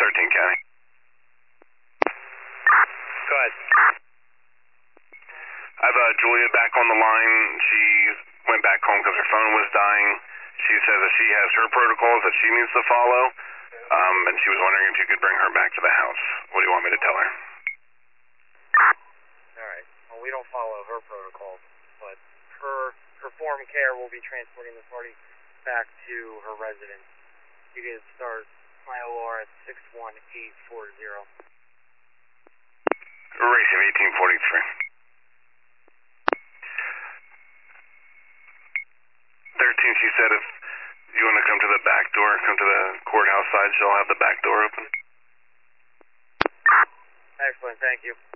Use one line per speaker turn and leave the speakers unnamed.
County.
Go ahead.
I have Julia back on the line. She went back home because her phone was dying. She says that she has her protocols that she needs to follow, and she was wondering if you could bring her back to the house. What do you want me to tell her?
Alright. Well, we don't follow her protocols, but her form care will be transporting the party back to her residence. You can start my OR at 61840.
Racing 1843. 13, she said if you want to come to the back door, come to the courthouse side, she'll have the back door open.
Excellent, thank you.